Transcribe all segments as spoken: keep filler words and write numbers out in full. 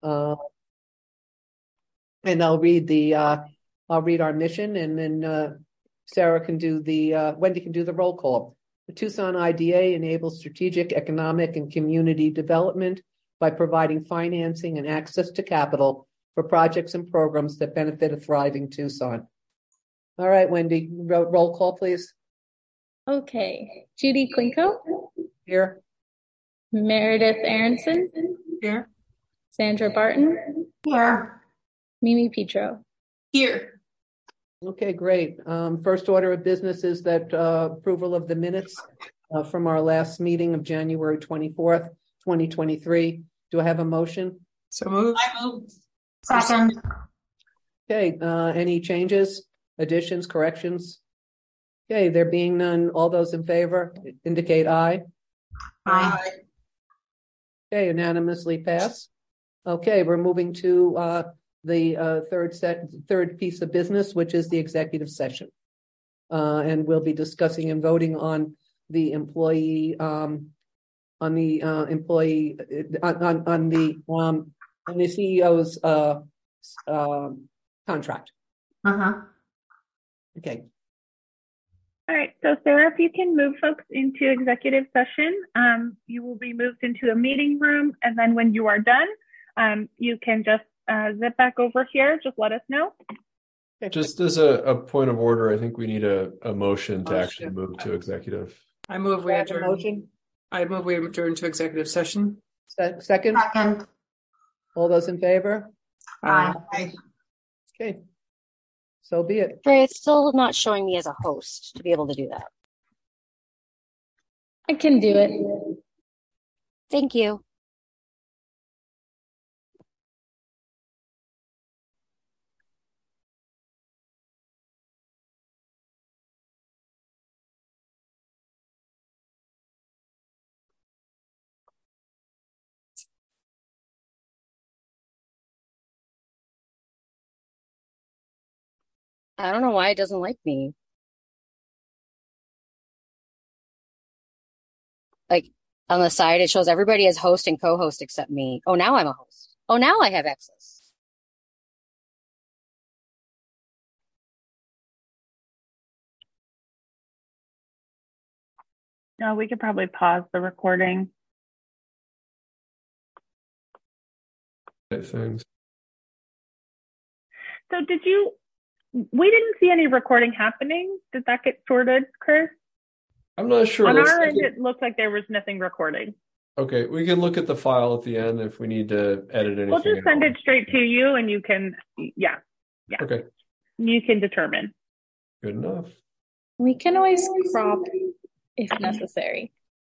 Uh, and I'll read the, uh, I'll read our mission, and then uh, Sarah can do the, uh, Wendy can do the roll call. The Tucson I D A enables strategic economic and community development by providing financing and access to capital for projects and programs that benefit a thriving Tucson. All right, Wendy, ro- roll call, please. Okay. Judy Klinko. Here. Meredith Aronson. Here. Sandra Barton. Here. Mimi Petro. Here. Okay, great. Um, first order of business is that uh, approval of the minutes uh, from our last meeting of January twenty-fourth, twenty twenty-three. Do I have a motion? So moved. I moved. Second. Okay, uh, any changes, additions, corrections? Okay, there being none, all those in favor indicate aye. Aye. Okay, unanimously pass. Okay, we're moving to uh, the uh, third set, third piece of business, which is the executive session. Uh, and we'll be discussing and voting on the employee, um, on the uh, employee, on, on, on the um, on the C E O's uh, uh, contract. Uh-huh. Okay. All right, so Sarah, if you can move folks into executive session, um, you will be moved into a meeting room, and then when you are done, um, you can just uh, zip back over here. Just let us know. Just as a, a point of order, I think we need a, a motion to Motion. actually move to executive. I move we Have a adjourn. motion. I move we adjourn to executive session. Se- Second, Second. all those in favor? Aye. Okay. So be it. Trey, it's still not showing me as a host to be able to do that. I can do it. Thank you. I don't know why it doesn't like me. Like on the side, it shows everybody as host and co-host except me. Oh, now I'm a host. Oh, now I have access. No, we could probably pause the recording. Things. So did you, we didn't see any recording happening. Did that get sorted, Chris? I'm not sure. On Let's our look end, at- it looked like there was nothing recording. Okay, we can look at the file at the end if we need to edit anything. We'll just send out. it straight to you and you can, yeah, yeah. Okay, You can determine. good enough. We can always crop if necessary.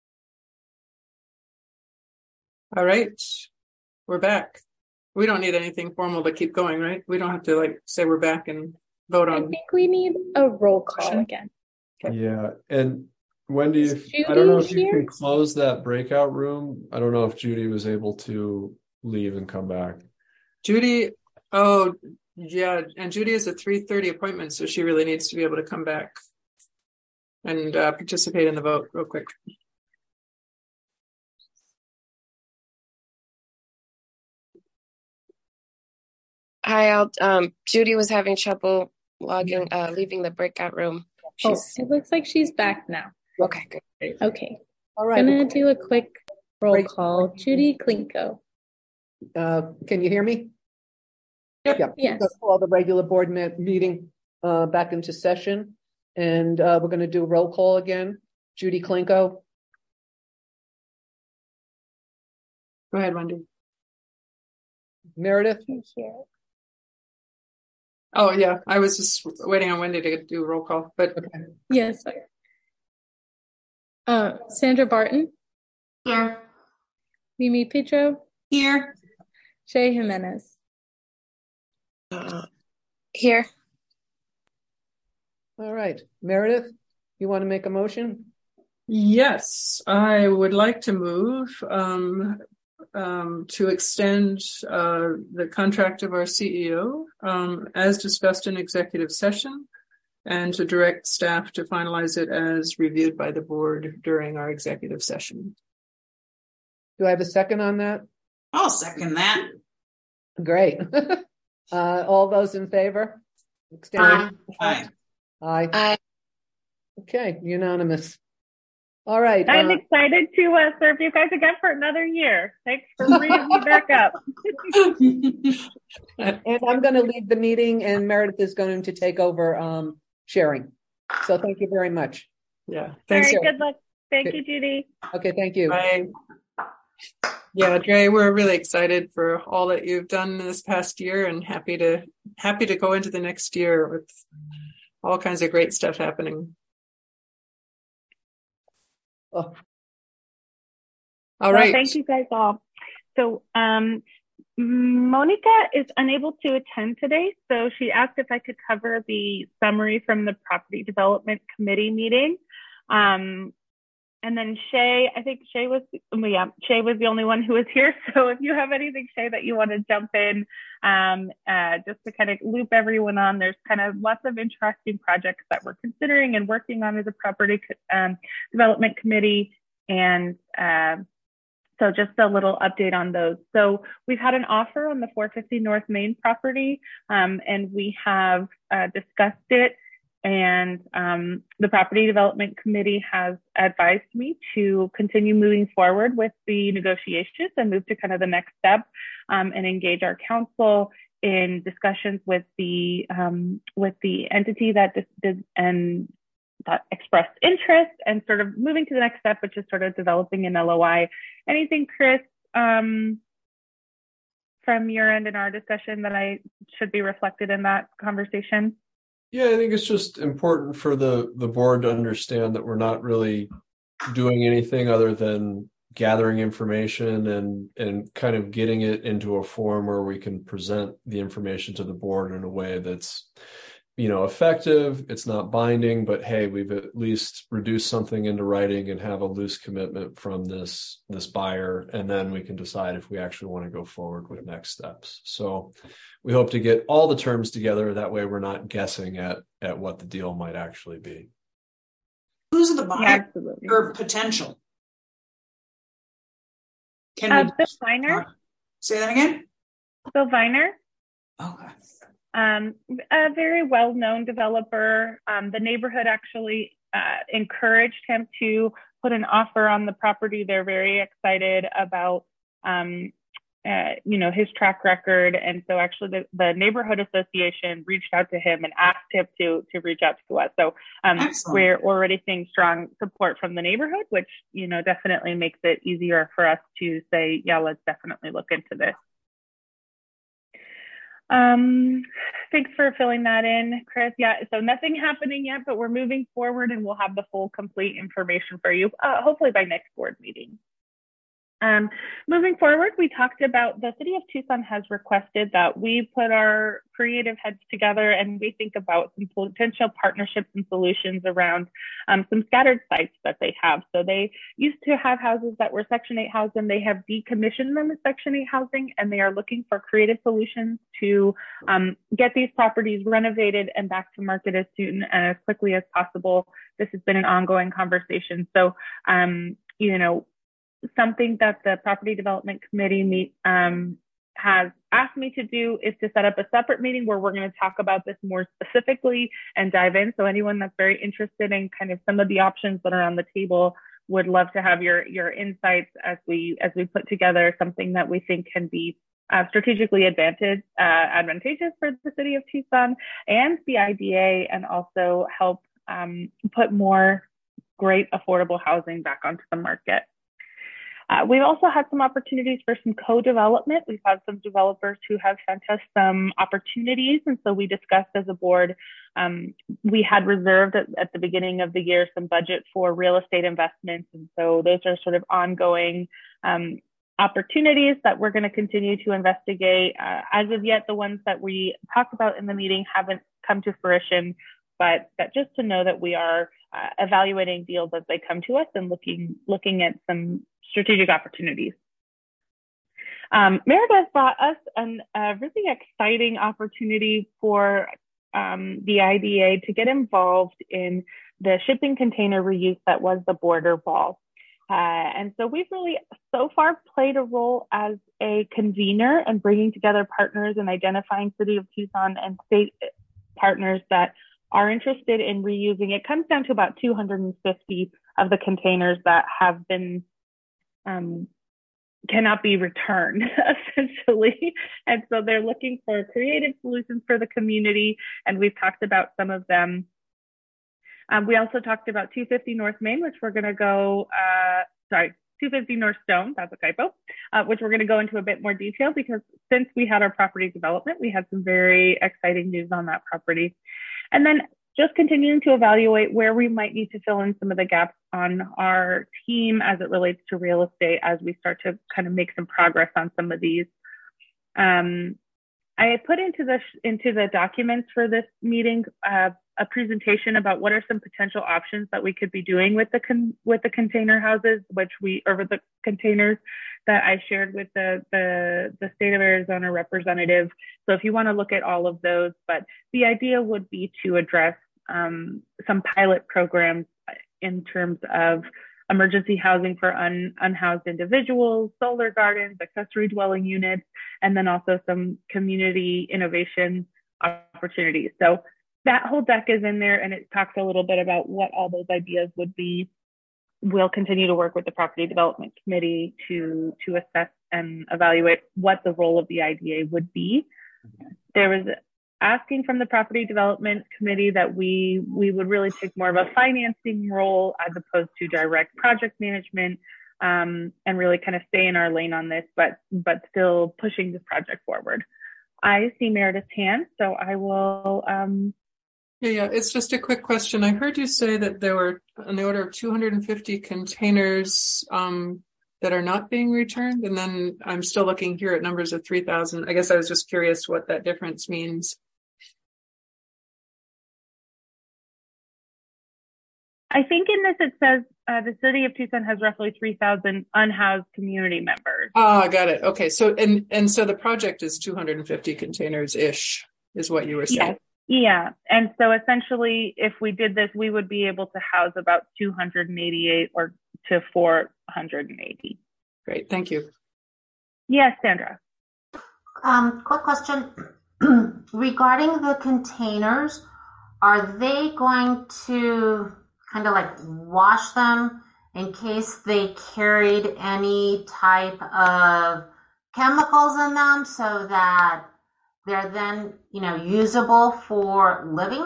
All right. We're back. We don't need anything formal to keep going, right? We don't have to like say we're back and vote I on. think we need a roll call Question? again. Okay. Yeah, and Wendy, Is if, I don't know if Judy you here? can close that breakout room. I don't know if Judy was able to leave and come back. Judy, oh, yeah. And Judy is a three thirty appointment, so she really needs to be able to come back and uh, participate in the vote real quick. Hi, I'll, um, Judy was having trouble logging, uh, leaving the breakout room. Oh, She's it looks like she's back now. okay. Good. Okay. All right. Gonna do a quick roll Great. call. Judy Klinko. Uh, can you hear me? Yep. Yeah. Yes. Let's call the regular board me- meeting uh, back into session, and uh, we're going to do a roll call again. Judy Klinko. Go ahead, Wendy. Meredith. Here. Oh, yeah. I was just waiting on Wendy to do a roll call, but Okay. Yes. Sorry. Uh, Sandra Barton. Here. Mimi Petro. here. Shay Jimenez. Uh, here. All right. Meredith, you want to make a motion? Yes, I would like to move um, um, to extend uh, the contract of our C E O um, as discussed in executive session, and to direct staff to finalize it as reviewed by the board during our executive session. Do I have a second on that? I'll second that. Great. uh, all those in favor? Extend. Aye. Aye. Aye. Aye. Okay, unanimous. All right. I'm uh, excited to uh, serve you guys again for another year. Thanks for bringing me back up. And I'm going to lead the meeting, and Meredith is going to take over um, sharing. So thank you very much. Yeah. All Thanks. right, good luck. Thank you, Judy. Okay, thank you. Bye. Yeah, Dre, we're really excited for all that you've done this past year, and happy to happy to go into the next year with all kinds of great stuff happening. Oh. All Well, right. thank you guys all. So um, Monica is unable to attend today, so she asked if I could cover the summary from the Property Development Committee meeting. Um, and then Shay, I think Shay was, well, yeah, Shay was the only one who was here. So if you have anything, Shay, that you want to jump in, um, uh, just to kind of loop everyone on, there's kind of lots of interesting projects that we're considering and working on as a Property um, Development Committee. And uh, so just a little update on those. So we've had an offer on the four fifty North Main property, um, and we have uh, discussed it. And um, the Property Development Committee has advised me to continue moving forward with the negotiations and move to kind of the next step um, and engage our council in discussions with the um, with the entity that did and that expressed interest, and sort of moving to the next step, which is sort of developing an L O I. Anything, Chris, um, from your end in our discussion that I should be reflected in that conversation? Yeah, I think it's just important for the, the board to understand that we're not really doing anything other than gathering information and, and kind of getting it into a form where we can present the information to the board in a way that's, you know, effective. It's not binding, but hey, we've at least reduced something into writing and have a loose commitment from this, this buyer. And then we can decide if we actually want to go forward with next steps. So we hope to get all the terms together. That way we're not guessing at, at what the deal might actually be. Who's the buyer? Yeah, absolutely. Or potential? Can Uh, we Bill Viner. say that again? Bill Viner. Okay. Um, a very well-known developer. Um, the neighborhood actually uh, encouraged him to put an offer on the property. They're very excited about, um, uh, you know, his track record. And so actually the, the neighborhood association reached out to him and asked him to, to reach out to us. So um, we're already seeing strong support from the neighborhood, which, you know, definitely makes it easier for us to say, yeah, let's definitely look into this. Um, thanks for filling that in, Chris. Yeah, so nothing happening yet, but we're moving forward and we'll have the full complete information for you, uh, hopefully by next board meeting. Um, moving forward, we talked about the city of Tucson has requested that we put our creative heads together and we think about some potential partnerships and solutions around um, some scattered sites that they have. So they used to have houses that were Section eight housing. They have decommissioned them as Section eight housing, and they are looking for creative solutions to um, get these properties renovated and back to market as soon and as quickly as possible. This has been an ongoing conversation. So, um, you know, something that the Property Development Committee meet, um, has asked me to do is to set up a separate meeting where we're going to talk about this more specifically and dive in. So anyone that's very interested in kind of some of the options that are on the table would love to have your your insights as we as we put together something that we think can be uh, strategically advantage, uh, advantageous for the city of Tucson and the I D A, and also help um, put more great affordable housing back onto the market. Uh, we've also had some opportunities for some co-development. We've had some developers who have sent us some opportunities. And so we discussed as a board, um, we had reserved at, at the beginning of the year some budget for real estate investments. And so those are sort of ongoing um, opportunities that we're going to continue to investigate. Uh, as of yet, the ones that we talked about in the meeting haven't come to fruition, but that just to know that we are uh, evaluating deals as they come to us and looking, looking at some strategic opportunities. Um, Meredith brought us an, a really exciting opportunity for um, the I D A to get involved in the shipping container reuse that was the border wall. Uh, and so we've really so far played a role as a convener and bringing together partners and identifying City of Tucson and state partners that are interested in reusing. It comes down to about two hundred fifty of the containers that have been um, cannot be returned, essentially. And so they're looking for creative solutions for the community. And we've talked about some of them. Um, we also talked about two fifty North Main, which we're going to go, uh, sorry, two fifty North Stone, that's a typo, uh, which we're going to go into a bit more detail because since we had our property development, we had some very exciting news on that property. And then just continuing to evaluate where we might need to fill in some of the gaps on our team as it relates to real estate as we start to kind of make some progress on some of these. Um, I put into the into the documents for this meeting uh, a presentation about what are some potential options that we could be doing with the con with the container houses, which we or with the containers that I shared with the the the state of Arizona representative. So if you want to look at all of those, but the idea would be to address um, some pilot programs in terms of emergency housing for un, unhoused individuals, solar gardens, accessory dwelling units, and then also some community innovation opportunities. So that whole deck is in there and it talks a little bit about what all those ideas would be. We'll continue to work with the Property Development Committee to, to assess and evaluate what the role of the I D A would be. There was asking from the Property Development Committee that we, we would really take more of a financing role as opposed to direct project management, um, and really kind of stay in our lane on this, but, but still pushing this project forward. I see Meredith's hand, so I will... Um, Yeah, yeah. It's just a quick question. I heard you say that there were on the order of two hundred fifty containers um, that are not being returned, and then I'm still looking here at numbers of three thousand. I guess I was just curious what that difference means. I think in this it says uh, the City of Tucson has roughly three thousand unhoused community members. Ah, oh, got it. Okay, so and and so the project is two hundred fifty containers ish, is what you were saying. Yes. Yeah. And so essentially, if we did this, we would be able to house about two hundred eighty-eight or to four hundred eighty. Great. Thank you. Yes, Sandra. Um, quick question. Regarding the containers, are they going to kind of like wash them in case they carried any type of chemicals in them so that they're then, you know, usable for living?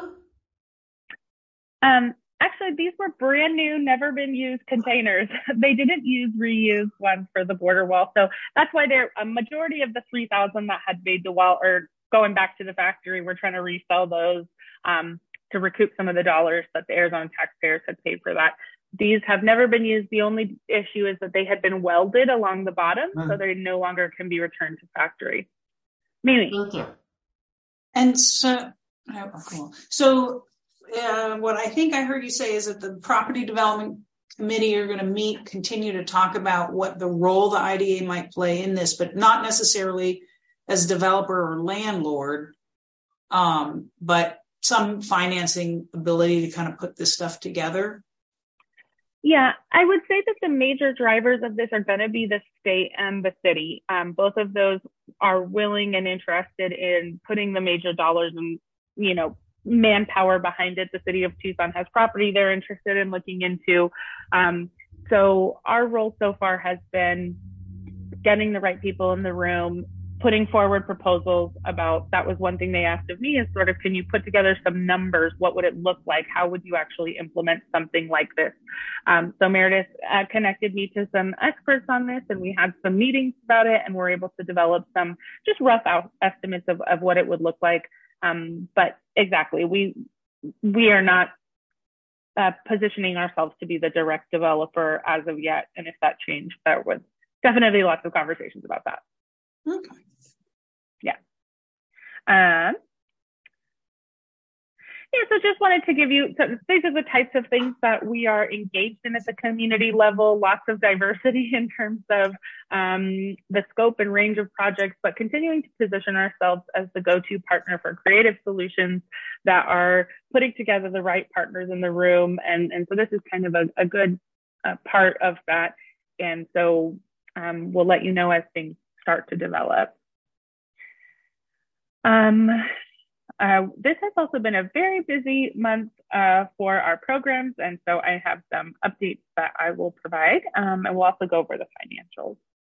Um, actually, these were brand new, never been used containers. They didn't use reused ones for the border wall. So that's why they're a majority of the three thousand that had made the wall or going back to the factory, we're trying to resell those um, to recoup some of the dollars that the Arizona taxpayers had paid for that. These have never been used. The only issue is that they had been welded along the bottom, mm. so they no longer can be returned to factory. Mimi. Thank you. And so, oh, cool. So uh, what I think I heard you say is that the Property Development Committee are going to meet, continue to talk about what the role the I D A might play in this, but not necessarily as developer or landlord, um, but some financing ability to kind of put this stuff together. Yeah, I would say that the major drivers of this are going to be the state and the city. Um, both of those are willing and interested in putting the major dollars and, you know, manpower behind it. The City of Tucson has property they're interested in looking into. Um, so our role so far has been getting the right people in the room, putting forward proposals about, that was one thing they asked of me is sort of, can you put together some numbers? What would it look like? How would you actually implement something like this? Um, so Meredith uh, connected me to some experts on this and we had some meetings about it and we're able to develop some just rough out estimates of, of what it would look like. Um, but exactly, we, we are not uh, positioning ourselves to be the direct developer as of yet. And if that changed, there was definitely lots of conversations about that. Okay. Yeah. Um, yeah, so just wanted to give you, so these are the types of things that we are engaged in at the community level, lots of diversity in terms of um, the scope and range of projects, but continuing to position ourselves as the go-to partner for creative solutions that are putting together the right partners in the room. And, and so this is kind of a, a good a part of that. And so um, we'll let you know as things start to develop. Um, uh, this has also been a very busy month uh, for our programs. And so I have some updates that I will provide. Um, and we'll also go over the financials.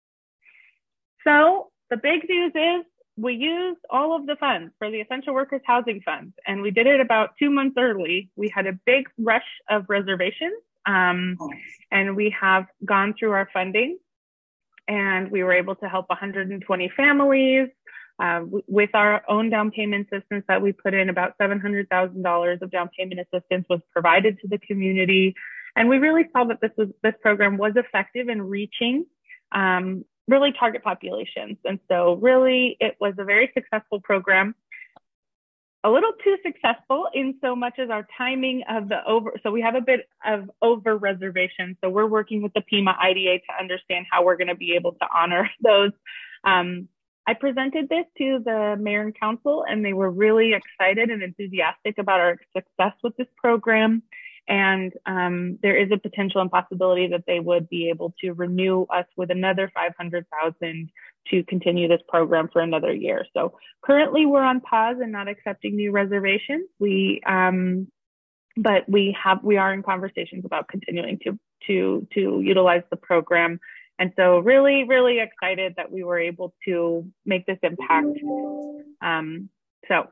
So the big news is we used all of the funds for the Essential Workers Housing Fund, and we did it about two months early. We had a big rush of reservations, um, and we have gone through our funding, and we were able to help one hundred twenty families uh, w- with our own down payment assistance that we put in. About seven hundred thousand dollars of down payment assistance was provided to the community, and we really saw that this was this program was effective in reaching um, really target populations. And so really it was a very successful program, a little too successful in so much as our timing of the over, so we have a bit of over reservation. So we're working with the Pima I D A to understand how we're going to be able to honor those. Um, I presented this to the mayor and council, and they were really excited and enthusiastic about our success with this program. And um, there is a potential and possibility that they would be able to renew us with another five hundred thousand dollars to continue this program for another year. So currently we're on pause and not accepting new reservations. We, um, but we have, we are in conversations about continuing to, to, to utilize the program. And so really, really excited that we were able to make this impact. Um, so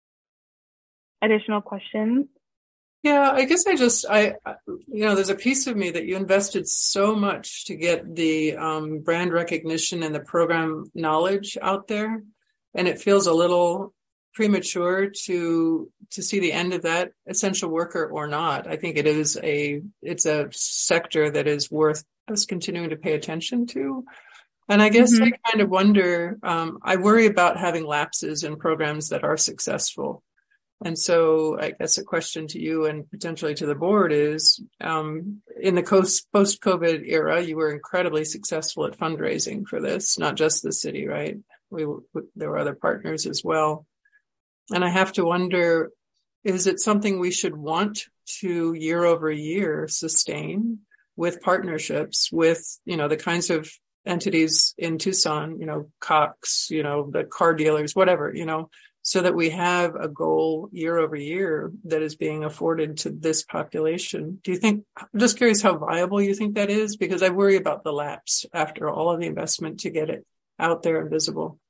additional questions? Yeah, I guess I just, I, you know, there's a piece of me that you invested so much to get the um, brand recognition and the program knowledge out there. And it feels a little premature to, to see the end of that, essential worker or not. I think it is a, it's a sector that is worth us continuing to pay attention to. And I guess mm-hmm. I kind of wonder, um, I worry about having lapses in programs that are successful. And so I guess a question to you and potentially to the board is, um, in the post-COVID era, you were incredibly successful at fundraising for this, not just the city, right? We, there were other partners as well. And I have to wonder, is it something we should want to year over year sustain with partnerships with, you know, the kinds of entities in Tucson, you know, Cox, you know, the car dealers, whatever, you know, so that we have a goal year over year that is being afforded to this population. Do you think, I'm just curious how viable you think that is? Because I worry about the lapse after all of the investment to get it out there and visible.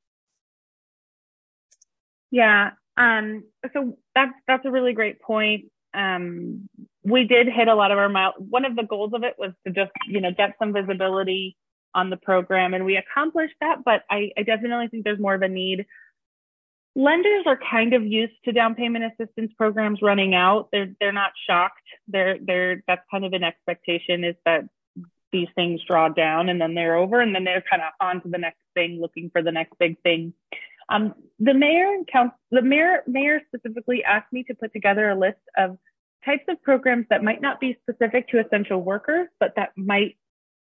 Yeah, um, so that's, that's a really great point. Um, we did hit a lot of our mile. One of the goals of it was to just, you know, get some visibility on the program, and we accomplished that, but I, I definitely think there's more of a need. Lenders are kind of used to down payment assistance programs running out. They're they're not shocked. They're they're that's kind of an expectation, is that these things draw down and then they're over, and then they're kind of on to the next thing, looking for the next big thing. Um, the mayor and council, the mayor mayor specifically asked me to put together a list of types of programs that might not be specific to essential workers, but that might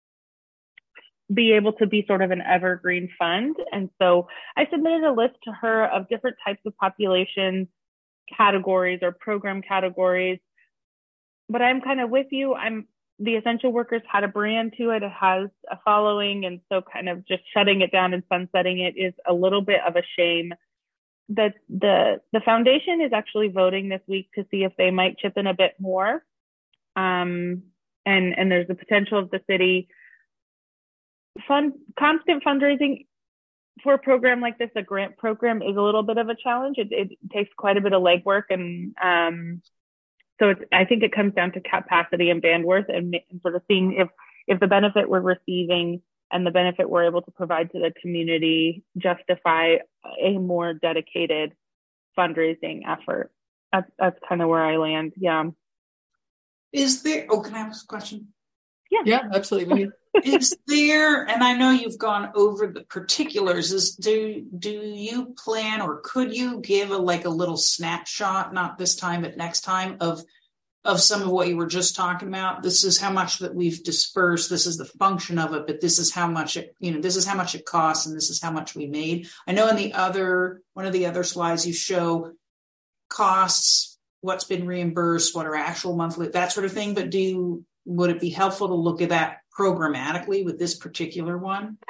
be able to be sort of an evergreen fund. And so I submitted a list to her of different types of population categories or program categories. But I'm kind of with you. I'm the essential workers had a brand to it. It has a following. And so kind of just shutting it down and sunsetting it is a little bit of a shame. The, the, the foundation is actually voting this week to see if they might chip in a bit more. Um, and, and there's the potential of the city. Fund, constant fundraising for a program like this, a grant program, is a little bit of a challenge. It, it takes quite a bit of legwork, and um, so it's, I think it comes down to capacity and bandwidth, and, and sort of seeing if if the benefit we're receiving and the benefit we're able to provide to the community justify a more dedicated fundraising effort. That's that's kind of where I land. Yeah. Is there? Oh, can I ask a question? Yeah. Yeah, absolutely. Is there, and I know you've gone over the particulars, is do do you plan, or could you give a like a little snapshot, not this time but next time, of of some of what you were just talking about? This is how much that we've dispersed, this is the function of it, but this is how much it, you know, this is how much it costs, and this is how much we made. I know in the other one of the other slides you show costs, what's been reimbursed, what are actual monthly, that sort of thing, but do you would it be helpful to look at that programmatically with this particular one?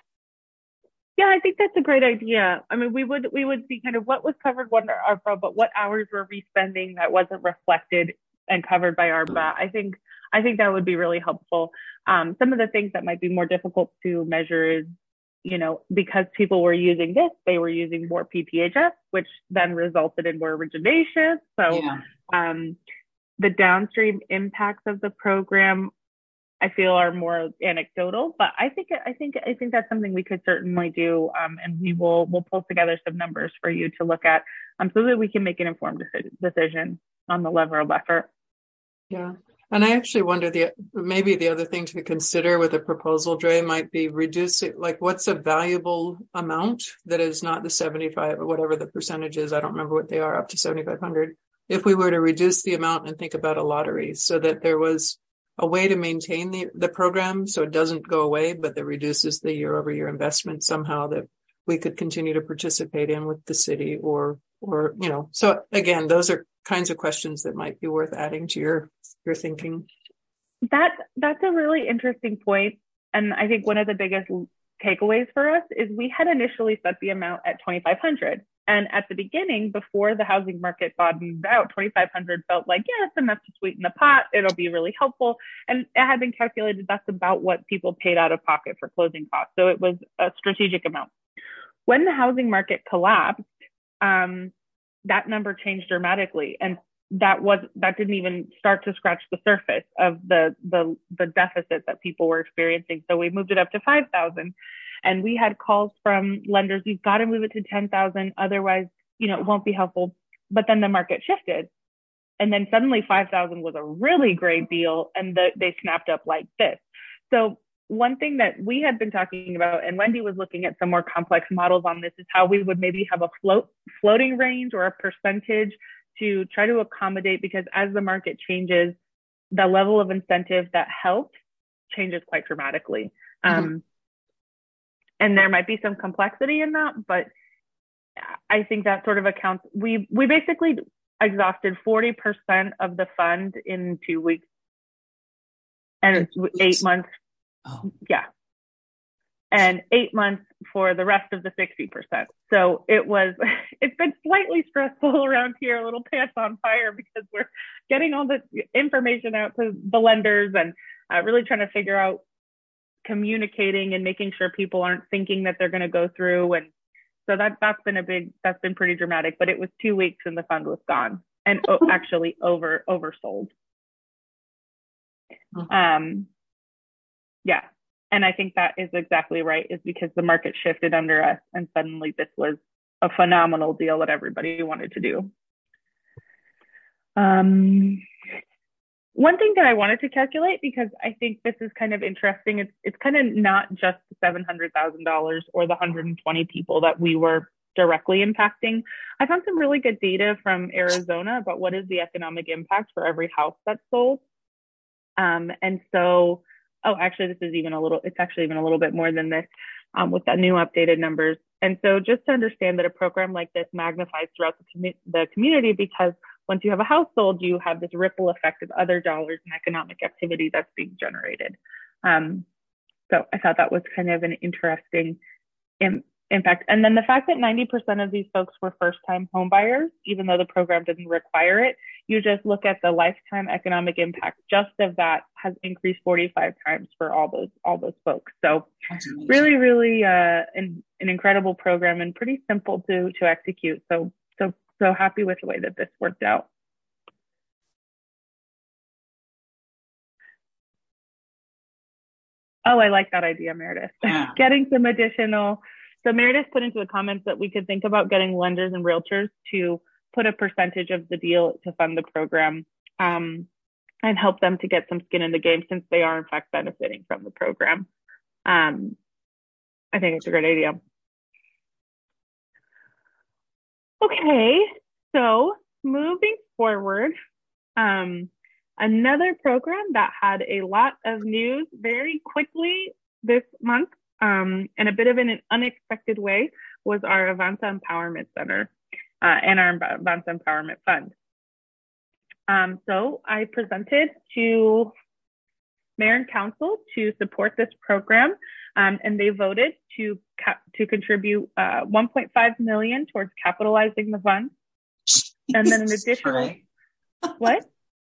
Yeah, I think that's a great idea. I mean, we would we would see kind of what was covered under ARPA, but what hours were we spending that wasn't reflected and covered by ARPA. I think I think that would be really helpful. Um, some of the things that might be more difficult to measure is, you know, because people were using this, they were using more P P H S, which then resulted in more origination. So yeah. um, the downstream impacts of the program, I feel, are more anecdotal, but I think I think I think that's something we could certainly do, um, and we will we'll pull together some numbers for you to look at, um, so that we can make an informed decision on the level of effort. Yeah, and I actually wonder the maybe the other thing to consider with a proposal, Dre, might be reducing, like, what's a valuable amount that is not the seventy-five or whatever the percentage is. I don't remember what they are, up to seventy-five hundred. If we were to reduce the amount and think about a lottery, so that there was a way to maintain the, the program so it doesn't go away, but that reduces the year over year investment somehow, that we could continue to participate in with the city, or, or, you know, so again, those are kinds of questions that might be worth adding to your, your thinking. That, that's a really interesting point. And I think one of the biggest takeaways for us is we had initially set the amount at twenty-five hundred. And at the beginning, before the housing market bottomed out, twenty-five hundred felt like, yeah, it's enough to sweeten the pot. It'll be really helpful. And it had been calculated that's about what people paid out of pocket for closing costs. So it was a strategic amount. When the housing market collapsed, um, that number changed dramatically. And that was that didn't even start to scratch the surface of the the, the deficit that people were experiencing. So we moved it up to five thousand. And we had calls from lenders, you've got to move it to ten thousand, otherwise, you know, it won't be helpful. But then the market shifted. And then suddenly five thousand was a really great deal, and the, they snapped up like this. So one thing that we had been talking about, and Wendy was looking at some more complex models on this, is how we would maybe have a float floating range or a percentage to try to accommodate, because as the market changes, the level of incentive that helps changes quite dramatically. Mm-hmm. Um, And there might be some complexity in that, but I think that sort of accounts. We we basically exhausted forty percent of the fund in two weeks and two eight weeks. months. Oh. Yeah. And eight months for the rest of the sixty percent. So it was, it's been slightly stressful around here, a little pants on fire, because we're getting all the information out to the lenders and uh, really trying to figure out communicating and making sure people aren't thinking that they're going to go through. And so that, that's been a big, that's been pretty dramatic, but it was two weeks and the fund was gone and oh, actually over, oversold. Um, yeah. And I think that is exactly right, is because the market shifted under us and suddenly this was a phenomenal deal that everybody wanted to do. Um, One thing that I wanted to calculate, because I think this is kind of interesting, it's it's kind of not just the seven hundred thousand dollars or the one hundred twenty people that we were directly impacting. I found some really good data from Arizona about what is the economic impact for every house that's sold. Um, and so, oh, actually, this is even a little, it's actually even a little bit more than this um, with the new updated numbers. And so just to understand that a program like this magnifies throughout the, com- the community, because once you have a house sold, you have this ripple effect of other dollars and economic activity that's being generated. Um, so I thought that was kind of an interesting im- impact. And then the fact that ninety percent of these folks were first-time home buyers, even though the program didn't require it, you just look at the lifetime economic impact just of that has increased forty-five times for all those all those folks. So really, really uh, an, an incredible program and pretty simple to to execute. So so so happy with the way that this worked out. Oh, I like that idea, Meredith. Yeah. Getting some additional. So Meredith put into the comments that we could think about getting lenders and realtors to put a percentage of the deal to fund the program um, and help them to get some skin in the game, since they are in fact benefiting from the program. Um, I think it's a great idea. Okay, so moving forward, um, another program that had a lot of news very quickly this month um, in a bit of an unexpected way was our Avanza Empowerment Center uh, and our Avanza Empowerment Fund. Um, so I presented to mayor and council to support this program, um, and they voted to cap- to contribute uh, one point five million dollars towards capitalizing the fund, and then an additional Right. what?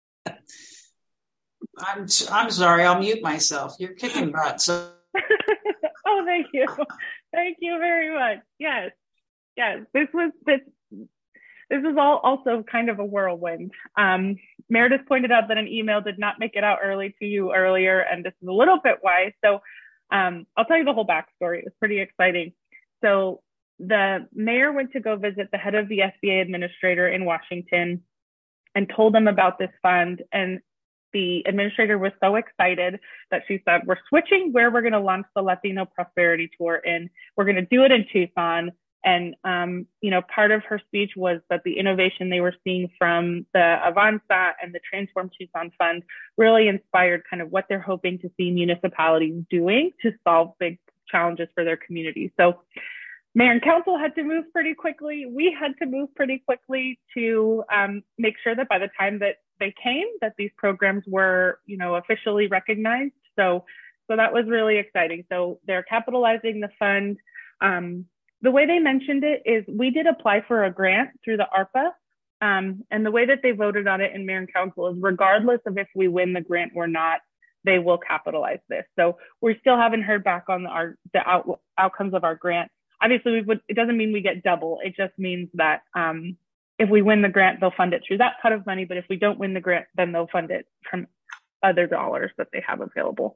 I'm I'm sorry. I'll mute myself. You're kicking butt. So Oh, thank you, thank you very much. Yes, yes. This was this. This is all also kind of a whirlwind. Um, Meredith pointed out that an email did not make it out early to you earlier, and this is a little bit why. So um, I'll tell you the whole backstory. It was pretty exciting. So the mayor went to go visit the head of the S B A administrator in Washington and told them about this fund. And the administrator was so excited that she said, we're switching where we're going to launch the Latino Prosperity Tour in. We're going to do it in Tucson. And, um, you know, part of her speech was that the innovation they were seeing from the Avanza and the Transform Tucson Fund really inspired kind of what they're hoping to see municipalities doing to solve big challenges for their community. So mayor and council had to move pretty quickly. We had to move pretty quickly to um, make sure that by the time that they came, that these programs were, you know, officially recognized. So, so that was really exciting. So they're capitalizing the fund. Um, The way they mentioned it is we did apply for a grant through the ARPA. Um, and the way that they voted on it in mayor and council is regardless of if we win the grant or not, they will capitalize this. So we still haven't heard back on the, our, the out, outcomes of our grant. Obviously, we would, it doesn't mean we get double. It just means that um, if we win the grant, they'll fund it through that pot of money. But if we don't win the grant, then they'll fund it from other dollars that they have available.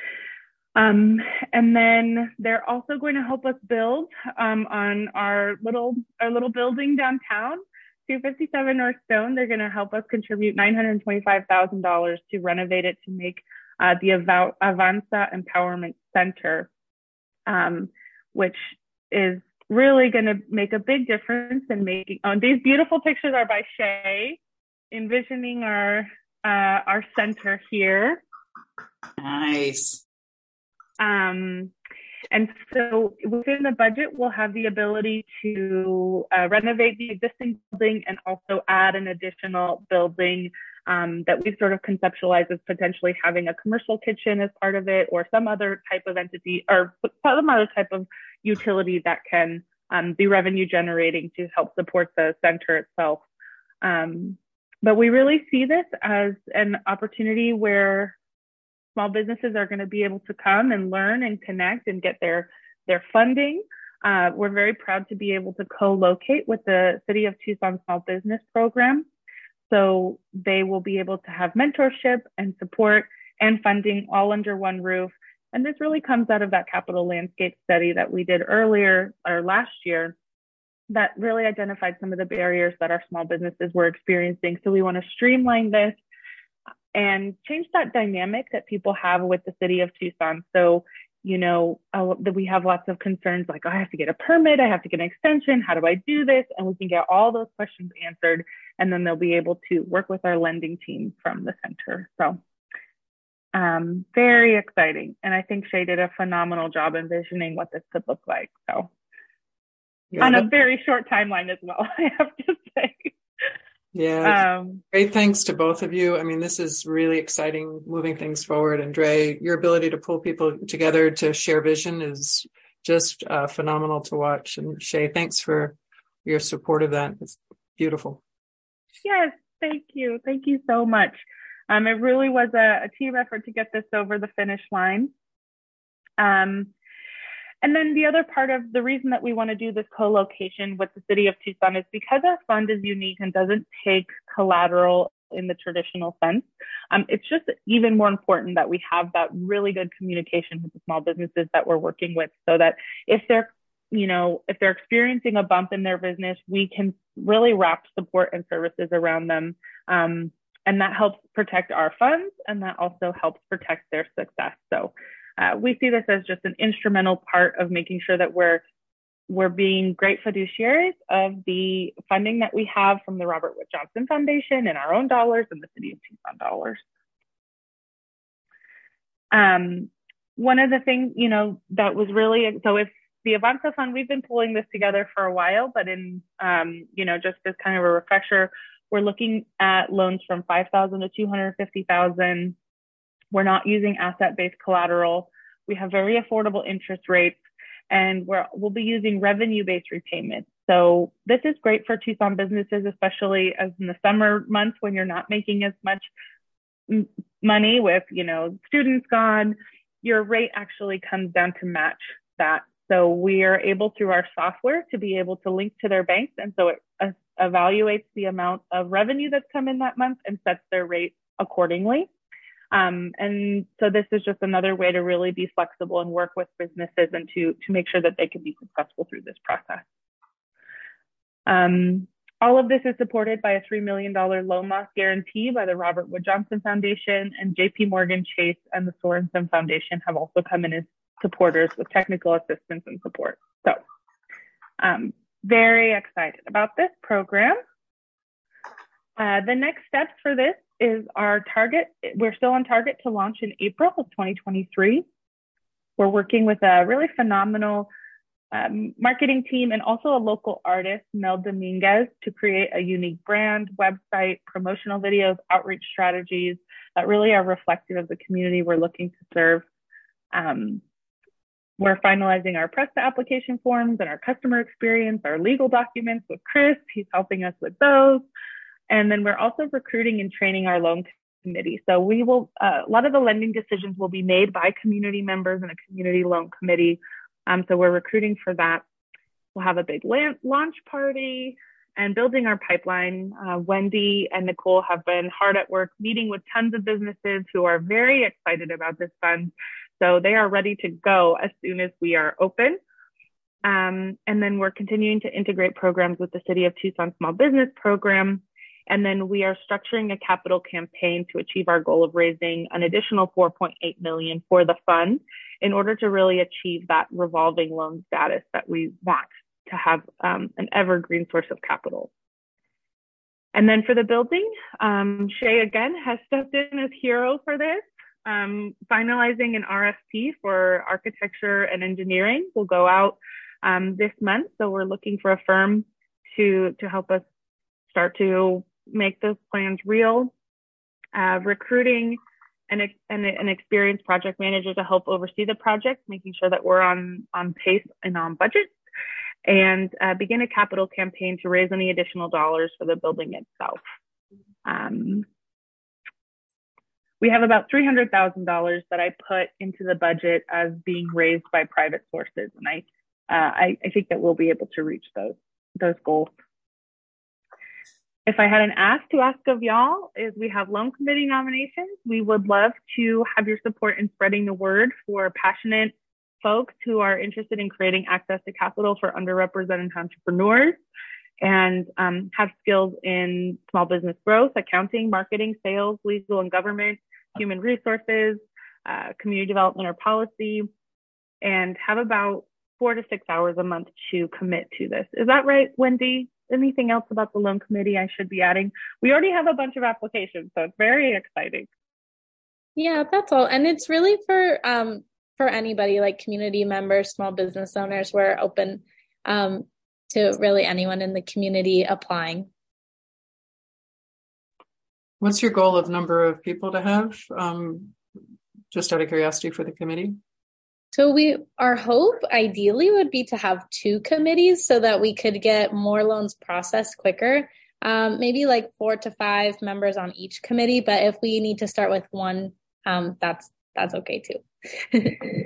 Um, and then they're also going to help us build um, on our little our little building downtown, two fifty-seven North Stone. They're going to help us contribute nine hundred twenty-five thousand dollars to renovate it to make uh, the Av- Avanza Empowerment Center, um, which is really going to make a big difference in making. Oh, these beautiful pictures are by Shay, envisioning our uh, our center here. nice. Um, and so within the budget, we'll have the ability to uh, renovate the existing building and also add an additional building um, that we've sort of conceptualized as potentially having a commercial kitchen as part of it, or some other type of entity or some other type of utility that can um, be revenue generating to help support the center itself. Um, but we really see this as an opportunity where small businesses are going to be able to come and learn and connect and get their, their funding. Uh, we're very proud to be able to co-locate with the City of Tucson Small Business Program. So they will be able to have mentorship and support and funding all under one roof. And this really comes out of that capital landscape study that we did earlier or last year that really identified some of the barriers that our small businesses were experiencing. So we want to streamline this and change that dynamic that people have with the City of Tucson. So, you know, uh, that we have lots of concerns like, oh, I have to get a permit, I have to get an extension, how do I do this? And we can get all those questions answered, and then they'll be able to work with our lending team from the center. So um, very exciting. And I think Shay did a phenomenal job envisioning what this could look like. So yeah, on a very short timeline as well, I have to say. Yeah. Um, great thanks to both of you. I mean, this is really exciting, moving things forward. And Dre, your ability to pull people together to share vision is just uh, phenomenal to watch. And Shay, thanks for your support of that. It's beautiful. Yes, thank you. Thank you so much. Um, it really was a, a team effort to get this over the finish line. Um, And then the other part of the reason that we want to do this co-location with the City of Tucson is because our fund is unique and doesn't take collateral in the traditional sense. Um, it's just even more important that we have that really good communication with the small businesses that we're working with, so that if they're, you know, if they're experiencing a bump in their business, we can really wrap support and services around them. Um, and that helps protect our funds, and that also helps protect their success. So Uh, we see this as just an instrumental part of making sure that we're we're being great fiduciaries of the funding that we have from the Robert Wood Johnson Foundation and our own dollars and the City of Tucson dollars. Um, one of the things, you know, that was really, so if the Avanza Fund, we've been pulling this together for a while, but in, um, you know, just as kind of a refresher, we're looking at loans from five thousand to two hundred fifty thousand. We're not using asset-based collateral. We have very affordable interest rates, and we're, we'll be using revenue-based repayments. So this is great for Tucson businesses, especially as in the summer months when you're not making as much m- money with, you know, students gone. Your rate actually comes down to match that. So we are able through our software to be able to link to their banks. And so it uh, evaluates the amount of revenue that's come in that month and sets their rate accordingly. Um, and so this is just another way to really be flexible and work with businesses and to, to make sure that they can be successful through this process. Um, all of this is supported by a three million dollars loan loss guarantee by the Robert Wood Johnson Foundation, and J P Morgan Chase and the Sorensen Foundation have also come in as supporters with technical assistance and support. So um, very excited about this program. Uh, the next steps for this is our target. We're still on target to launch in April of twenty twenty-three. We're working with a really phenomenal um, marketing team and also a local artist, Mel Dominguez, to create a unique brand, website, promotional videos, outreach strategies that really are reflective of the community we're looking to serve. Um, we're finalizing our PRESTA application forms and our customer experience, our legal documents with Chris. He's helping us with those. And then we're also recruiting and training our loan committee. So we will, uh, a lot of the lending decisions will be made by community members and a community loan committee. Um, so we're recruiting for that. We'll have a big launch party and building our pipeline. Uh, Wendy and Nicole have been hard at work meeting with tons of businesses who are very excited about this fund. So they are ready to go as soon as we are open. Um, and then we're continuing to integrate programs with the City of Tucson Small Business Program. And then we are structuring a capital campaign to achieve our goal of raising an additional four point eight million dollars for the fund in order to really achieve that revolving loan status that we want to have um, an evergreen source of capital. And then for the building, um, Shay again has stepped in as hero for this. Um, finalizing an R F P for architecture and engineering will go out um, this month. So we're looking for a firm to, to help us start to make those plans real. Uh, recruiting an, an, an experienced project manager to help oversee the project, making sure that we're on, on pace and on budget, and uh, begin a capital campaign to raise any additional dollars for the building itself. Um, we have about three hundred thousand dollars that I put into the budget as being raised by private sources, and I, uh, I, I think that we'll be able to reach those, those goals. If I had an ask to ask of y'all is we have loan committee nominations. We would love to have your support in spreading the word for passionate folks who are interested in creating access to capital for underrepresented entrepreneurs and um, have skills in small business growth, accounting, marketing, sales, legal and government, human resources, uh, community development or policy, and have about four to six hours a month to commit to this. Is that right, Wendy? Anything else about the loan committee I should be adding? We already have a bunch of applications, so it's very exciting. Yeah, that's all. And it's really for um, for anybody, like community members, small business owners. We're open um, to really anyone in the community applying. What's your goal of number of people to have? Um, just out of curiosity for the committee. So we, our hope ideally would be to have two committees so that we could get more loans processed quicker. Um, maybe like four to five members on each committee, but if we need to start with one, um, that's that's okay too.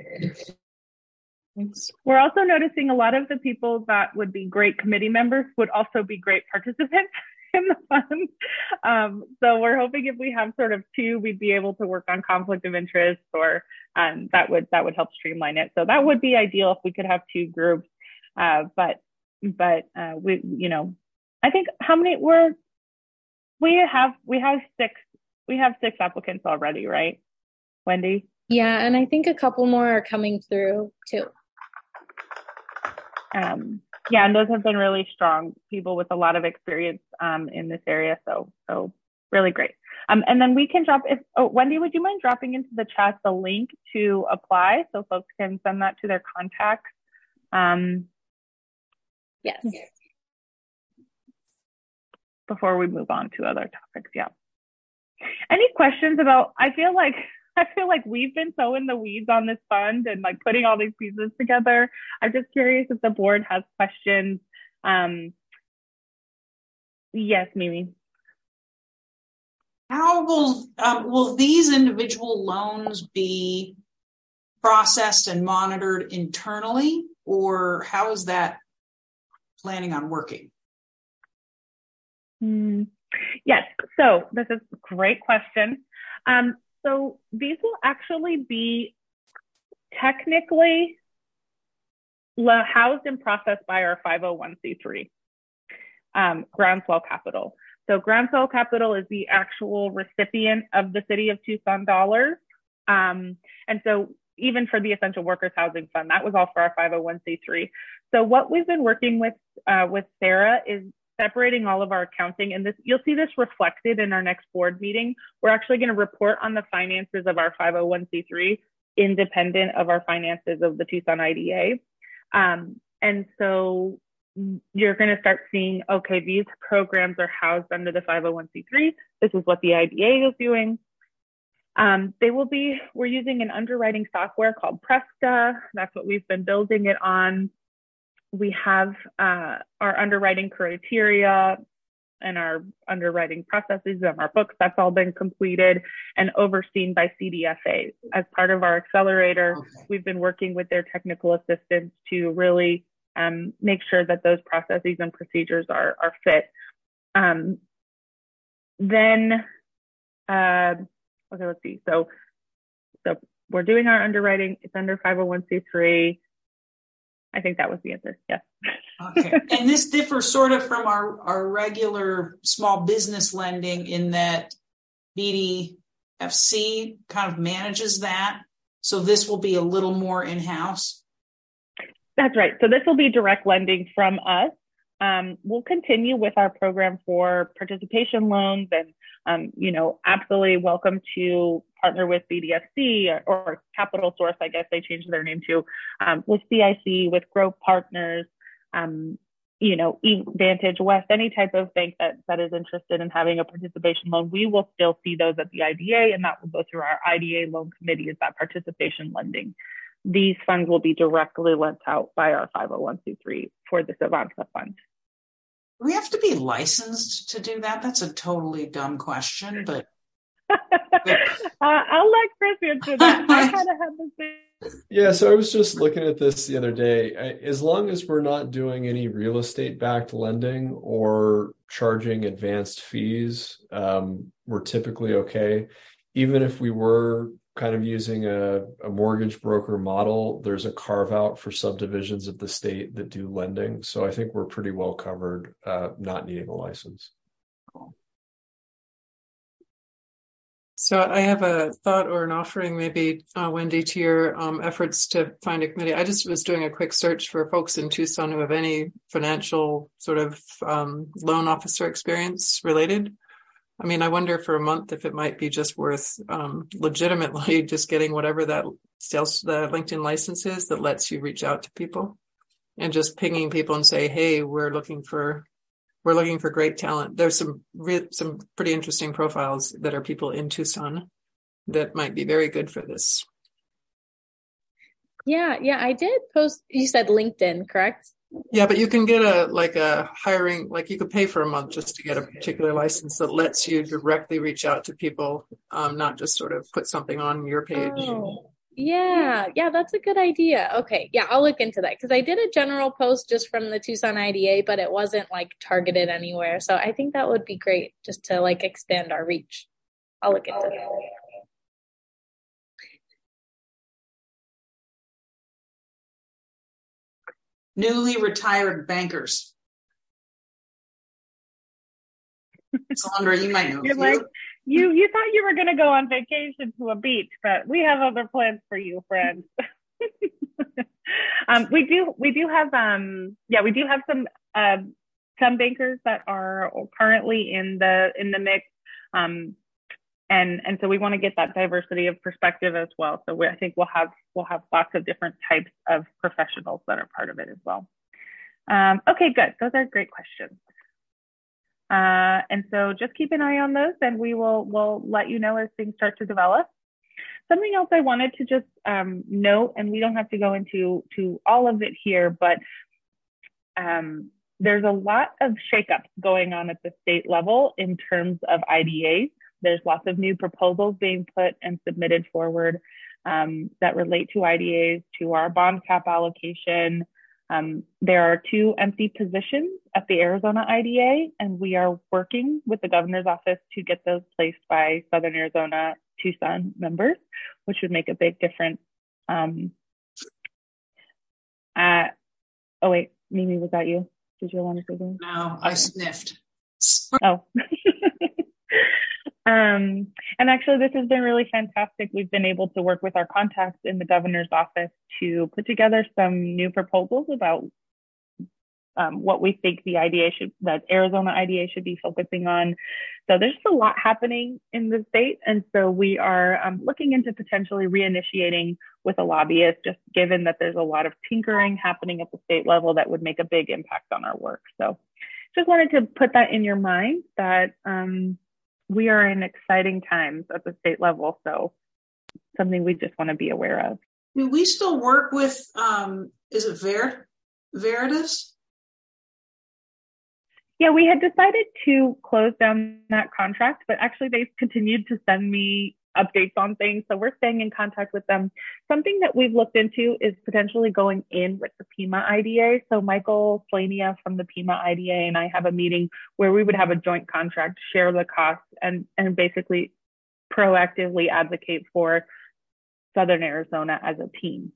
Thanks. We're also noticing a lot of the people that would be great committee members would also be great participants in the fund. Um, so we're hoping if we have sort of two, we'd be able to work on conflict of interest, or um, that would that would help streamline it. So that would be ideal if we could have two groups. Uh, but but uh, we you know I think how many we're we have we have six we have six applicants already, right, Wendy? Yeah, and I think a couple more are coming through too. Um, yeah, and those have been really strong people with a lot of experience um, in this area. So, so really great. Um, and then we can drop, if, oh, Wendy, would you mind dropping into the chat the link to apply so folks can send that to their contacts? Um, yes. Before we move on to other topics, yeah. Any questions about, I feel like I feel like we've been so in the weeds on this fund and like putting all these pieces together. I'm just curious if the board has questions. Um, yes, Mimi. How will um, will these individual loans be processed and monitored internally, or how is that planning on working? Mm, yes, so this is a great question. Um, so these will actually be technically housed and processed by our five oh one c three, um, Groundswell Capital. So Groundswell Capital is the actual recipient of the City of Tucson dollars. Um, and so even for the Essential Workers Housing Fund, that was all for our five oh one c three. So what we've been working with uh, with Sarah is separating all of our accounting, and this you'll see this reflected in our next board meeting. We're actually going to report on the finances of our five oh one c three independent of our finances of the Tucson I D A. Um, and so you're going to start seeing, okay, these programs are housed under the five oh one c three. This is what the I D A is doing. Um, they will be, we're using an underwriting software called Presta. That's what we've been building it on. We have uh, our underwriting criteria and our underwriting processes and our books. That's all been completed and overseen by C D F A. As part of our accelerator, okay. We've been working with their technical assistants to really um, make sure that those processes and procedures are, are fit. Um, then, uh, okay, let's see. So, so we're doing our underwriting. It's under five oh one c three. I think that was the answer. Yes. Okay. And this differs sort of from our, our regular small business lending in that B D F C kind of manages that. So this will be a little more in-house. That's right. So this will be direct lending from us. Um, we'll continue with our program for participation loans and, um, you know, absolutely welcome to partner with B D F C or, or Capital Source, I guess they changed their name to, um, with C I C, with Growth Partners, um, you know, Vantage West, any type of bank that, that is interested in having a participation loan. We will still see those at the I D A, and that will go through our I D A loan committee as that participation lending. These funds will be directly lent out by our five oh one c three for this Avanza fund. Do we have to be licensed to do that? That's a totally dumb question, but. uh, I'll let Chris answer that. I kind of had the same. Yeah, so I was just looking at this the other day. I, as long as we're not doing any real estate-backed lending or charging advanced fees, um, we're typically okay. Even if we were kind of using a, a mortgage broker model, there's a carve out for subdivisions of the state that do lending. So I think we're pretty well covered, uh, not needing a license. So I have a thought or an offering, maybe, uh, Wendy, to your um, efforts to find a committee. I just was doing a quick search for folks in Tucson who have any financial sort of um, loan officer experience related. I mean, I wonder for a month if it might be just worth um, legitimately just getting whatever that sales, the LinkedIn license is that lets you reach out to people and just pinging people and say, hey, we're looking for, we're looking for great talent. There's some, re- some pretty interesting profiles that are people in Tucson that might be very good for this. Yeah. Yeah. I did post, you said LinkedIn, correct? Yeah, but you can get a, like a hiring, like you could pay for a month just to get a particular license that lets you directly reach out to people, um, not just sort of put something on your page. Oh, yeah. Yeah, that's a good idea. Okay. Yeah, I'll look into that because I did a general post just from the Tucson I D A, but it wasn't like targeted anywhere. So I think that would be great just to like expand our reach. I'll look into that. Newly retired bankers. Sandra, you might know. You're like, you, you thought you were going to go on vacation to a beach, but we have other plans for you, friends. um, we do, we do have, um, yeah, we do have some, uh, some bankers that are currently in the, in the mix. Um, And and so we want to get that diversity of perspective as well. So we, I think we'll have we'll have lots of different types of professionals that are part of it as well. Um, okay, good. Those are great questions. Uh, and so just keep an eye on those, and we will we'll let you know as things start to develop. something else I wanted to just um, note, and we don't have to go into to all of it here, but um, there's a lot of shakeups going on at the state level in terms of I D As. There's lots of new proposals being put and submitted forward um, that relate to I D As, to our bond cap allocation. Um, there are two empty positions at the Arizona I D A, and we are working with the governor's office to get those placed by Southern Arizona Tucson members, which would make a big difference. Um, uh, oh, wait, Mimi, was that you? Did you want to say something? No, I sniffed. Oh. um, and actually, this has been really fantastic. We've been able to work with our contacts in the governor's office to put together some new proposals about um, what we think the I D A should, that Arizona I D A should be focusing on. So there's just a lot happening in the state. And so we are um, looking into potentially reinitiating with a lobbyist, just given that there's a lot of tinkering happening at the state level that would make a big impact on our work. So just wanted to put that in your mind that um, we are in exciting times at the state level. So something we just want to be aware of. Do we still work with, um, is it Ver- Veritas? Yeah, we had decided to close down that contract, but actually they've continued to send me updates on things. So we're staying in contact with them. Something that we've looked into is potentially going in with the Pima I D A. So Michael Slania from the Pima I D A and I have a meeting where we would have a joint contract, share the costs, and, and basically proactively advocate for Southern Arizona as a team.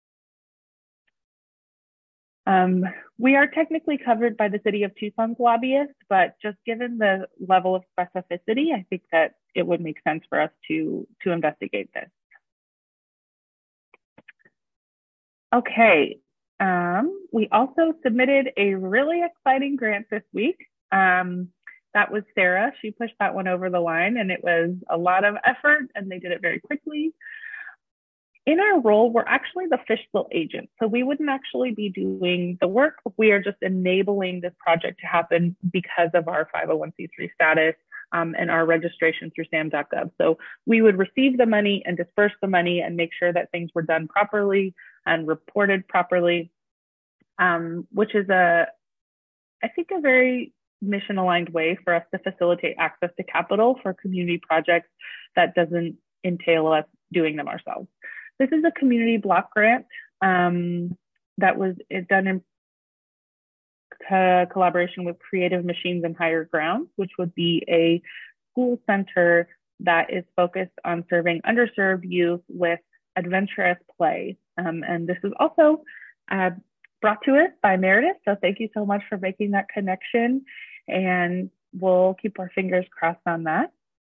Um, we are technically covered by the city of Tucson's lobbyist, but just given the level of specificity, I think that it would make sense for us to, to investigate this. Okay, um, we also submitted a really exciting grant this week. Um, that was Sarah. She pushed that one over the line, and it was a lot of effort, and they did it very quickly. In our role, we're actually the fiscal agent. So we wouldn't actually be doing the work. We are just enabling this project to happen because of our five oh one c three status um, and our registration through S A M dot gov. So we would receive the money and disperse the money and make sure that things were done properly and reported properly, um, which is a, I think, a very mission-aligned way for us to facilitate access to capital for community projects that doesn't entail us doing them ourselves. This is a community block grant um, that was done in co collaboration with Creative Machines and Higher Grounds, which would be a school center that is focused on serving underserved youth with adventurous play. Um, and this is also uh, brought to us by Meredith. So thank you so much for making that connection. And we'll keep our fingers crossed on that.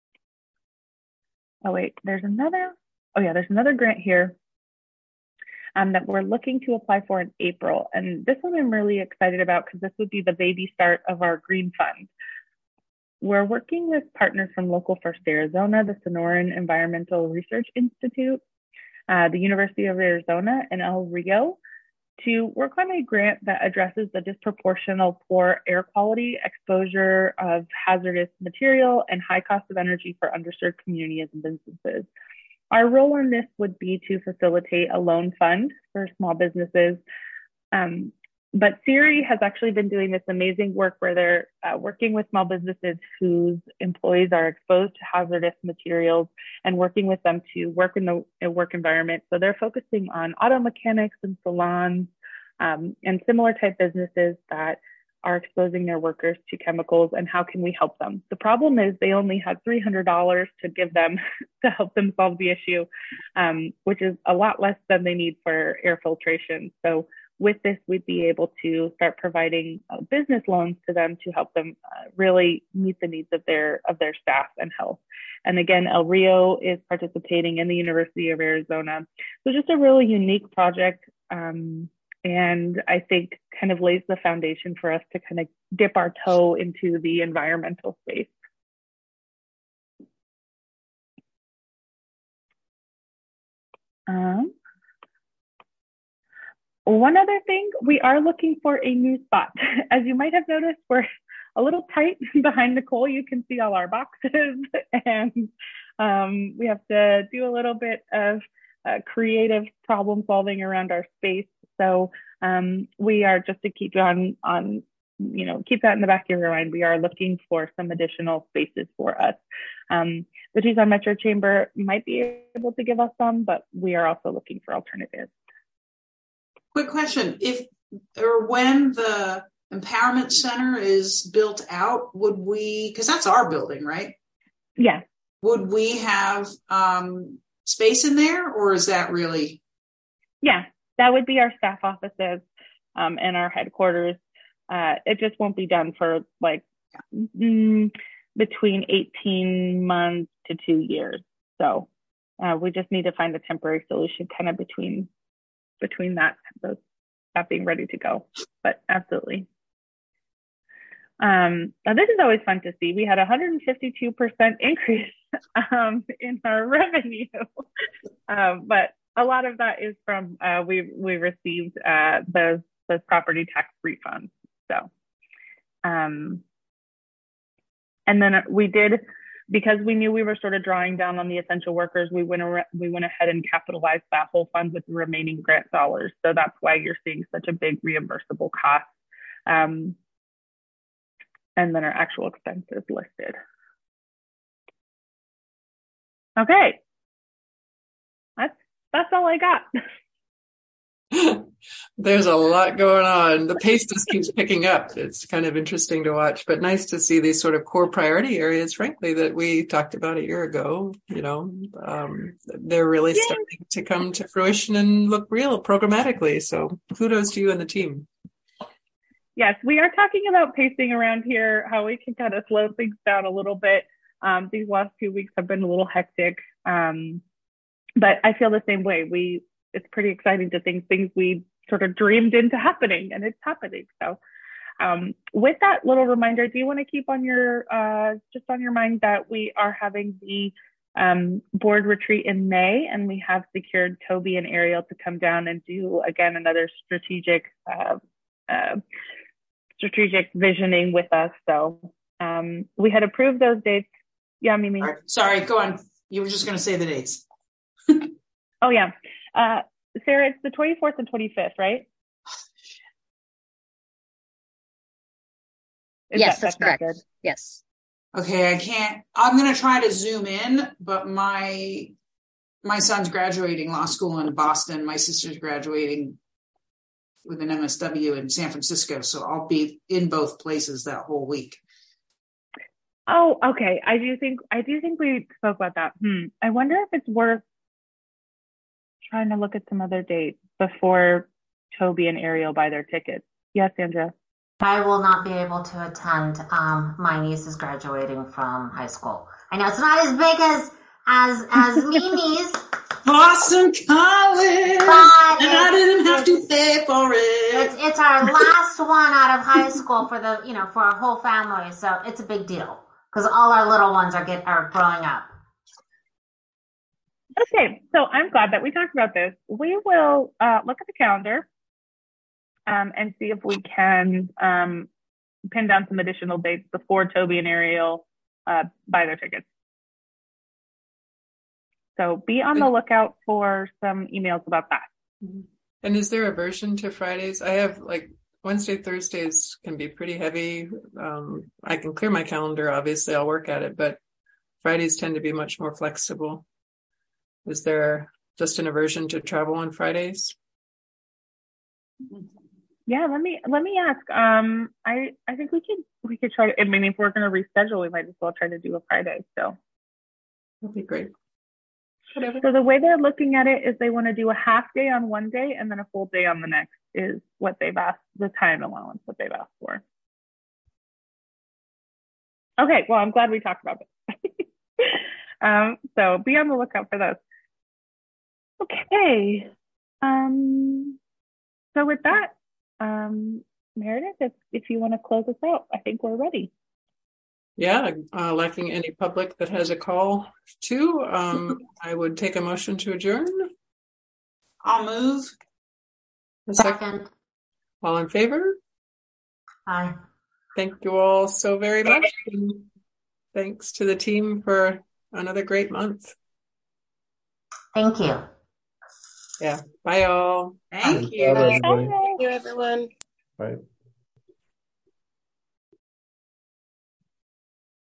Oh, wait, there's another. Oh yeah, there's another grant here um, that we're looking to apply for in April. And this one I'm really excited about because this would be the baby start of our Green Fund. We're working with partners from Local First Arizona, the Sonoran Environmental Research Institute, uh, the University of Arizona, and El Rio to work on a grant that addresses the disproportional poor air quality, exposure of hazardous material, and high cost of energy for underserved communities and businesses. Our role in this would be to facilitate a loan fund for small businesses. Um, but SERI has actually been doing this amazing work where they're uh, working with small businesses whose employees are exposed to hazardous materials and working with them to work in the in work environment. So they're focusing on auto mechanics and salons um, and similar type businesses that are exposing their workers to chemicals, and how can we help them? The problem is they only had three hundred dollars to give them to help them solve the issue, um, which is a lot less than they need for air filtration. So with this, we'd be able to start providing uh, business loans to them to help them uh, really meet the needs of their of their staff and health. And again, El Rio is participating in the University of Arizona. So just a really unique project. Um, And I think kind of lays the foundation for us to kind of dip our toe into the environmental space. Um, one other thing, we are looking for a new spot. As you might have noticed, we're a little tight behind Nicole. You can see all our boxes, and Um, we have to do a little bit of uh, creative problem solving around our space. So um, we are, just to keep on, on, you know, keep that in the back of your mind, we are looking for some additional spaces for us. Um, the Tucson Metro Chamber might be able to give us some, but we are also looking for alternatives. Quick question. If or when the Empowerment Center is built out, would we, because that's our building, right? Yeah. Would we have um, space in there, or is that really? Yeah, that would be our staff offices um, and our headquarters. Uh, it just won't be done for like mm, between eighteen months to two years. So uh, we just need to find a temporary solution kind of between between that, those, that being ready to go. But absolutely. Um, now this is always fun to see. We had a one hundred fifty-two percent increase um, in our revenue, um, but a lot of that is from uh, we we received uh, those those property tax refunds. So, um, and then we did, because we knew we were sort of drawing down on the essential workers, we went ar- we went ahead and capitalized that whole fund with the remaining grant dollars. So that's why you're seeing such a big reimbursable cost. Um, and then our actual expenses listed. Okay, that's that's all I got. There's a lot going on. The pace just keeps picking up. It's kind of interesting to watch, but nice to see these sort of core priority areas, frankly, that we talked about a year ago. You know, um, they're really Yay. starting to come to fruition and look real programmatically. So kudos to you and the team. Yes, we are talking about pacing around here, how we can kind of slow things down a little bit. Um, these last few weeks have been a little hectic, um, but I feel the same way. We It's pretty exciting to think things we sort of dreamed into happening, and it's happening. So um, with that little reminder, do you want to keep on your, uh, just on your mind that we are having the um, board retreat in May, and we have secured Toby and Ariel to come down and do, again, another strategic, uh, uh, strategic visioning with us. So um, we had approved those dates. Yeah, Mimi. Right. Sorry, go on. You were just going to say the dates. Oh, yeah. Uh, Sarah, it's the twenty-fourth and twenty-fifth, right? Is yes, that, that's, that's correct. Yes. Okay, I can't, I'm going to try to zoom in, but my, my son's graduating law school in Boston. My sister's graduating with an M S W in San Francisco. So I'll be in both places that whole week. Oh, okay. I do think, I do think we spoke about that. Hmm. I wonder if it's worth trying to look at some other dates before Toby and Ariel buy their tickets. Yes, Sandra. I will not be able to attend. Um, my niece is graduating from high school. I know it's not as big as as as Mimi's. Boston College, but and I didn't have to pay for it. It's it's our last one out of high school for the you know for our whole family, so it's a big deal because all our little ones are get are growing up. Okay, so I'm glad that we talked about this. We will uh, look at the calendar um, and see if we can um, pin down some additional dates before Toby and Ariel uh, buy their tickets. So be on the lookout for some emails about that. And is there a version to Fridays? I have like Wednesday, Thursdays can be pretty heavy. Um, I can clear my calendar, obviously, I'll work at it, but Fridays tend to be much more flexible. Is there just an aversion to travel on Fridays? Yeah, let me let me ask. Um, I I think we could we could try to. I mean, if we're going to reschedule, we might as well try to do a Friday. So that'd be great. Whatever. So the way they're looking at it is they want to do a half day on one day and then a full day on the next. Is what they've asked, the time allowance that they've asked for. Okay, well, I'm glad we talked about this. um, so be on the lookout for those. Okay. Um, so with that, um, Meredith, if, if you want to close us out, I think we're ready. Yeah, uh, lacking any public that has a call to, um, I would take a motion to adjourn. I'll move. A second. All in favor? Aye. Thank you all so very much. And thanks to the team for another great month. Thank you. Yeah. Bye all. Thank Good you. job, everybody. Thank you, everyone. Bye.